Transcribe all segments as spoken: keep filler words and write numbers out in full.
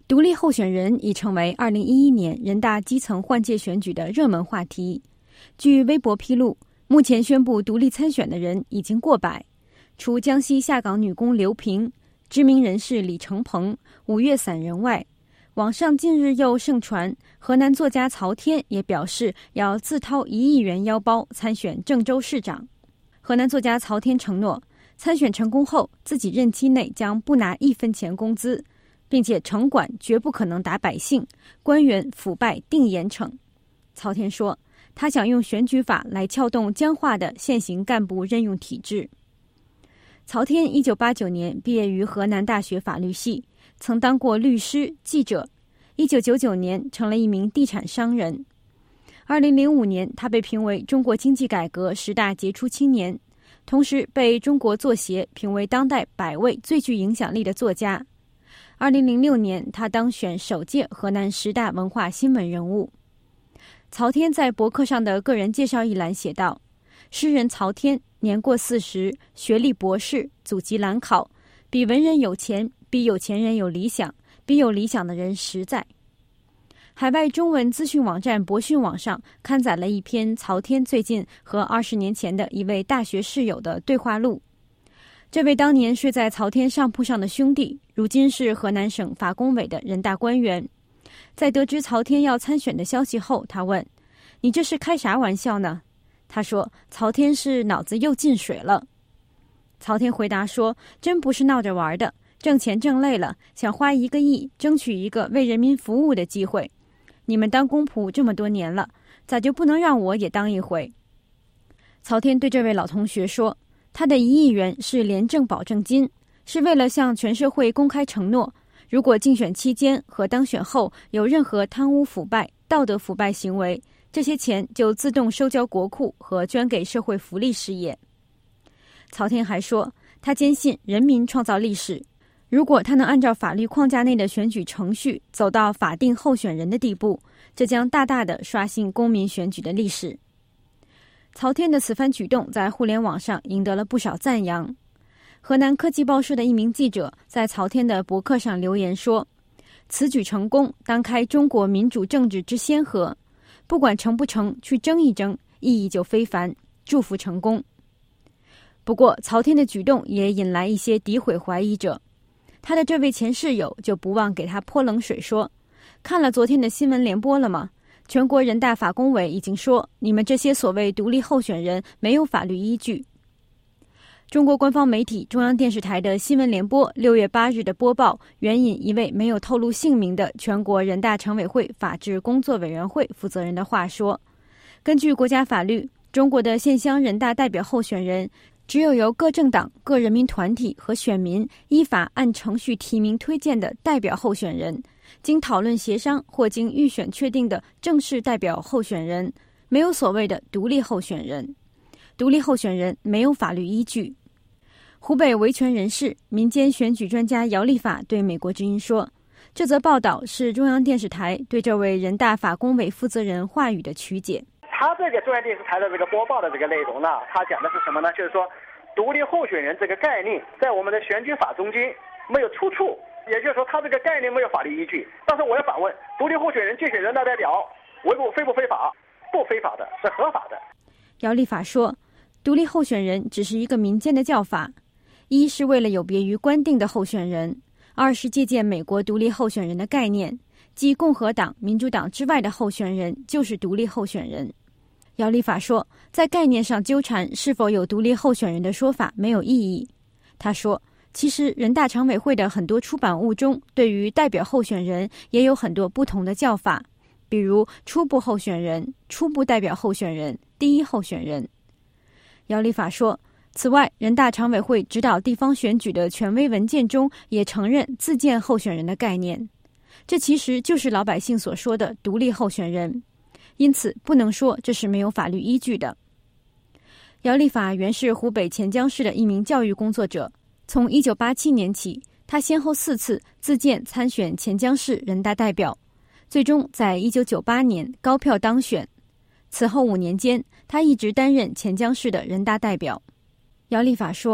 独立候选人已成为二零一一年人大基层换届选举的热门话题。据微博披露，目前宣布独立参选的人已经过百，除江西下岗女工刘平、知名人士李承鹏、五岳散人外，网上近日又盛传河南作家曹天也表示要自掏一亿元腰包参选郑州市长。河南作家曹天承诺，参选成功后自己任期内将不拿一分钱工资，并且城管绝不可能打百姓，官员腐败定严惩。曹天说，他想用选举法来撬动僵化的现行干部任用体制。曹天一九八九年毕业于河南大学法律系，曾当过律师、记者。一九九九年成了一名地产商人。二零零五年，他被评为中国经济改革十大杰出青年，同时被中国作协评为当代百位最具影响力的作家。二零零六年，他当选首届河南十大文化新闻人物。曹天在博客上的个人介绍一栏写道：诗人曹天年过四十，学历博士，祖籍兰考，比文人有钱，比有钱人有理想，比有理想的人实在。海外中文资讯网站博讯网上刊载了一篇曹天最近和二十年前的一位大学室友的对话录。这位当年睡在曹天上铺上的兄弟，如今是河南省法工委的人大官员。在得知曹天要参选的消息后，他问：你这是开啥玩笑呢？他说，曹天是脑子又进水了。曹天回答说，真不是闹着玩的，挣钱挣累了，想花一个亿争取一个为人民服务的机会。你们当公仆这么多年了，咋就不能让我也当一回？曹天对这位老同学说，他的一亿元是廉政保证金，是为了向全社会公开承诺，如果竞选期间和当选后有任何贪污腐败、道德腐败行为，这些钱就自动收交国库和捐给社会福利事业。曹天还说，他坚信人民创造历史，如果他能按照法律框架内的选举程序走到法定候选人的地步，这将大大的刷新公民选举的历史。曹天的此番举动在互联网上赢得了不少赞扬。河南科技报社的一名记者在曹天的博客上留言说，此举成功，当开中国民主政治之先河，不管成不成，去争一争，意义就非凡，祝福成功。不过曹天的举动也引来一些诋毁怀疑者，他的这位前室友就不忘给他泼冷水，说，看了昨天的新闻联播了吗？全国人大法工委已经说，你们这些所谓独立候选人没有法律依据。中国官方媒体中央电视台的新闻联播六月八日的播报援引一位没有透露姓名的全国人大常委会法制工作委员会负责人的话说，根据国家法律，中国的县乡人大代表候选人只有由各政党、各人民团体和选民依法按程序提名推荐的代表候选人，经讨论协商或经预选确定的正式代表候选人，没有所谓的独立候选人。独立候选人没有法律依据。湖北维权人士、民间选举专家姚立法对美国之音说，这则报道是中央电视台对这位人大法工委负责人话语的曲解。 他这个中央电视台的这个播报的这个内容呢，他讲的是什么呢？就是说，独立候选人这个概念在我们的选举法中间没有出处，也就是说，他这个概念没有法律依据。但是我要反问，独立候选人竞选人大代表，违不非不非法？不非法的，是合法的。 姚立法说，独立候选人只是一个民间的叫法，一是为了有别于官定的候选人，二是借鉴美国独立候选人的概念，即共和党、民主党之外的候选人就是独立候选人。姚立法说，在概念上纠缠是否有独立候选人的说法没有意义。他说，其实人大常委会的很多出版物中对于代表候选人也有很多不同的叫法，比如初步候选人、初步代表候选人、第一候选人。姚立法说，此外，人大常委会指导地方选举的权威文件中也承认自荐候选人的概念，这其实就是老百姓所说的独立候选人，因此不能说这是没有法律依据的。姚立法原是湖北潜江市的一名教育工作者，从一九八七年起，他先后四次自荐参选潜江市人大代表，最终在一九九八年高票当选。此后五年间，他一直担任潜江市的人大代表。姚立法说，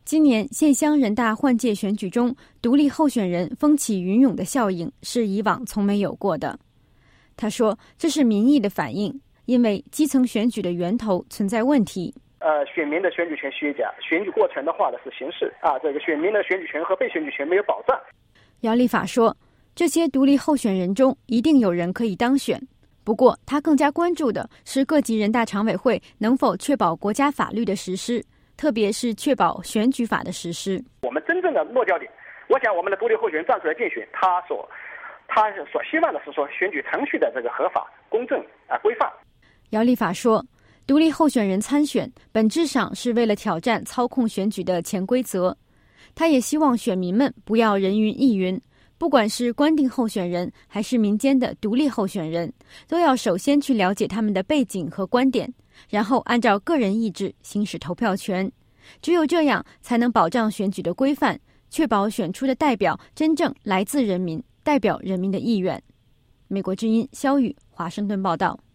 今年县乡人大换届选举中，独立候选人风起云涌的效应是以往从没有过的。他说，这是民意的反应，因为基层选举的源头存在问题。 呃，选民的选举权虚假，选举过程的话呢是形式啊，这个选民的选举权和被选举权没有保障。 姚立法说，这些独立候选人中一定有人可以当选，不过他更加关注的是各级人大常委会能否确保国家法律的实施，特别是确保选举法的实施。 我们真正的落脚点，我想我们的独立候选人站出来竞选，他所他所希望的是说选举程序的这个合法、公正啊、规范。 姚立法说，独立候选人参选本质上是为了挑战操控选举的潜规则。他也希望选民们不要人云亦云，不管是官定候选人还是民间的独立候选人，都要首先去了解他们的背景和观点，然后按照个人意志行使投票权。只有这样才能保障选举的规范，确保选出的代表真正来自人民，代表人民的意愿。美国之音肖宇华盛顿报道。